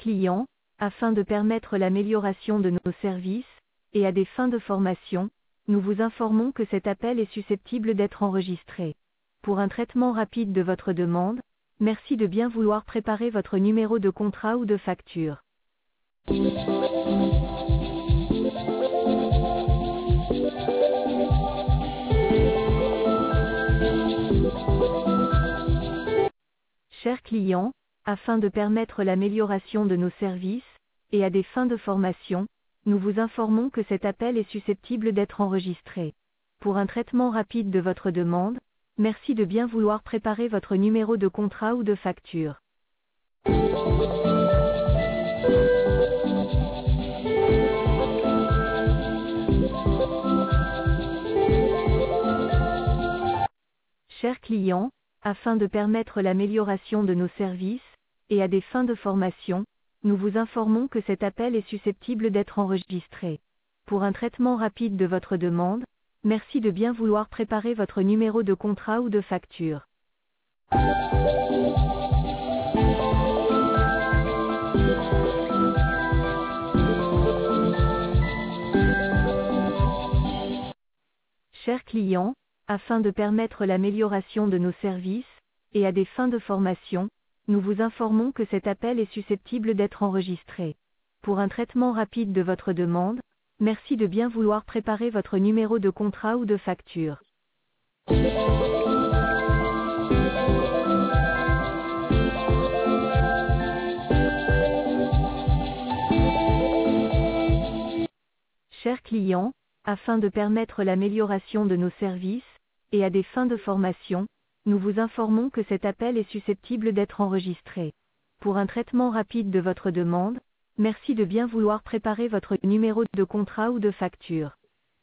client, afin de permettre l'amélioration de nos services, et à des fins de formation, nous vous informons que cet appel est susceptible d'être enregistré. Pour un traitement rapide de votre demande, merci de bien vouloir préparer votre numéro de contrat ou de facture. Chers clients, afin de permettre l'amélioration de nos services, et à des fins de formation, nous vous informons que cet appel est susceptible d'être enregistré. Pour un traitement rapide de votre demande, merci de bien vouloir préparer votre numéro de contrat ou de facture. Chers clients, afin de permettre l'amélioration de nos services, et à des fins de formation, nous vous informons que cet appel est susceptible d'être enregistré. Pour un traitement rapide de votre demande, merci de bien vouloir préparer votre numéro de contrat ou de facture. Chers clients, afin de permettre l'amélioration de nos services, et à des fins de formation, nous vous informons que cet appel est susceptible d'être enregistré. Pour un traitement rapide de votre demande, merci de bien vouloir préparer votre numéro de contrat ou de facture. Chers clients, afin de permettre l'amélioration de nos services, et à des fins de formation, nous vous informons que cet appel est susceptible d'être enregistré. Pour un traitement rapide de votre demande, merci de bien vouloir préparer votre numéro de contrat ou de facture.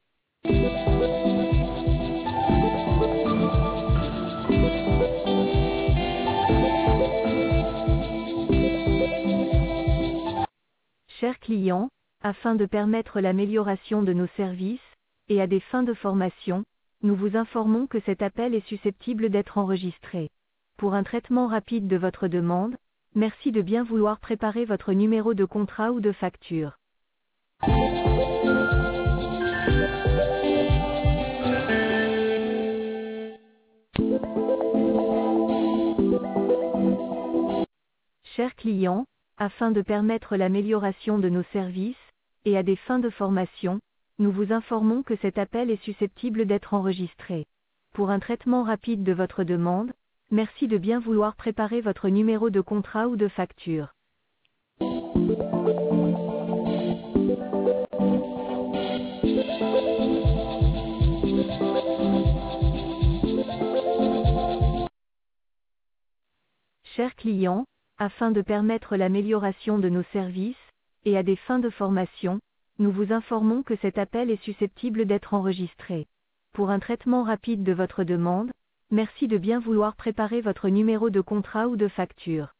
Chers clients, afin de permettre l'amélioration de nos services, et à des fins de formation, nous vous informons que cet appel est susceptible d'être enregistré. Pour un traitement rapide de votre demande, merci de bien vouloir préparer votre numéro de contrat ou de facture. Chers clients, afin de permettre l'amélioration de nos services, et à des fins de formation, nous vous informons que cet appel est susceptible d'être enregistré. Pour un traitement rapide de votre demande, merci de bien vouloir préparer votre numéro de contrat ou de facture. Chers clients, afin de permettre l'amélioration de nos services, et à des fins de formation, nous vous informons que cet appel est susceptible d'être enregistré. Pour un traitement rapide de votre demande, merci de bien vouloir préparer votre numéro de contrat ou de facture.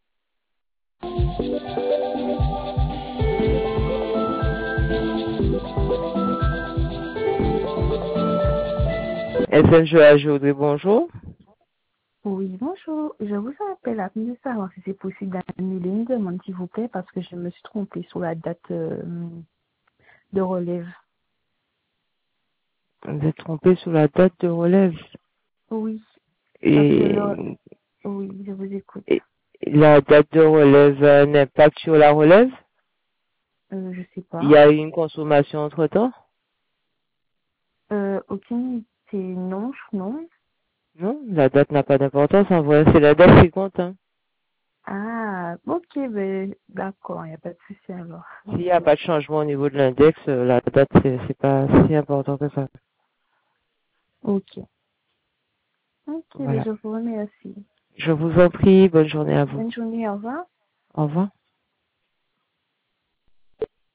SNGAG Audrey, bonjour. Oui, bonjour. Je vous appelle afin de savoir si c'est possible d'annuler une demande, s'il vous plaît, parce que je me suis trompée sur la date de relève. Vous êtes trompé sur la date de relève. Oui. Et, Oui, je vous écoute. et la date de relève a un impact sur la relève? Je sais pas. Il y a eu une consommation entre-temps? Aucune. C'est non, non. Non, la date n'a pas d'importance. En vrai, c'est la date qui compte. Hein. Ah, ok, ben, d'accord, il n'y a pas de souci alors. S'il n'y a pas de changement au niveau de l'index, la date, c'est pas si important que ça. Ok. Ok, Voilà. ben, je vous remercie. Je vous en prie, bonne journée à vous. Bonne journée, au revoir. Au revoir.